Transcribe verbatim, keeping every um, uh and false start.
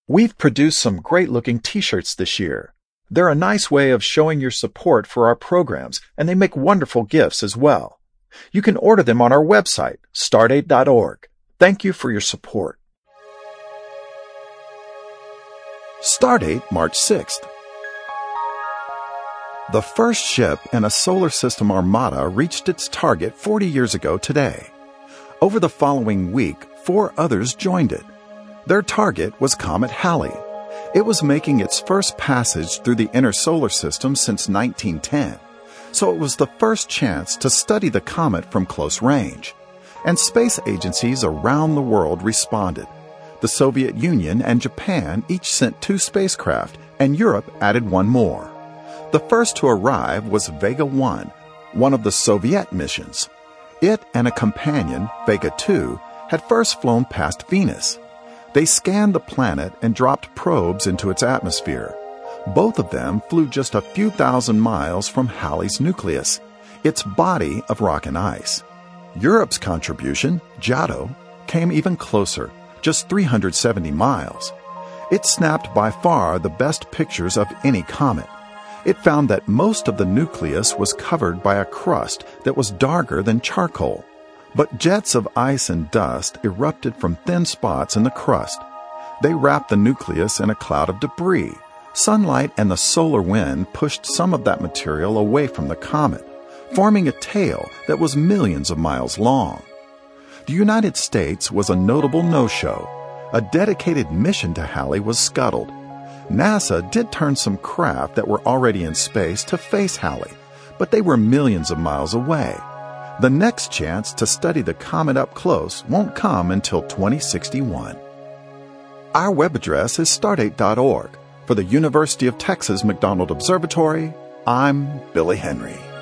We've produced some great-looking t-shirts this year. They're a nice way of showing your support for our programs, and they make wonderful gifts as well. You can order them on our website, stardate dot org. Thank you for your support. Stardate, March sixth. The first ship in a solar system armada reached its target forty years ago today. Over the following week, four others joined it. Their target was Comet Halley. It was making its first passage through the inner solar system since nineteen ten, so it was the first chance to study the comet from close range. And space agencies around the world responded. The Soviet Union and Japan each sent two spacecraft, and Europe added one more. The first to arrive was Vega one, one of the Soviet missions. It and a companion, Vega two, had first flown past Venus. They scanned the planet and dropped probes into its atmosphere. Both of them flew just a few thousand miles from Halley's nucleus, its body of rock and ice. Europe's contribution, Giotto, came even closer, just three hundred seventy miles. It snapped by far the best pictures of any comet. It found that most of the nucleus was covered by a crust that was darker than charcoal. But jets of ice and dust erupted from thin spots in the crust. They wrapped the nucleus in a cloud of debris. Sunlight and the solar wind pushed some of that material away from the comet, forming a tail that was millions of miles long. The United States was a notable no-show. A dedicated mission to Halley was scuttled. NASA did turn some craft that were already in space to face Halley, but they were millions of miles away. The next chance to study the comet up close won't come until twenty sixty-one. Our web address is stardate dot org. For the University of Texas McDonald Observatory, I'm Billy Henry.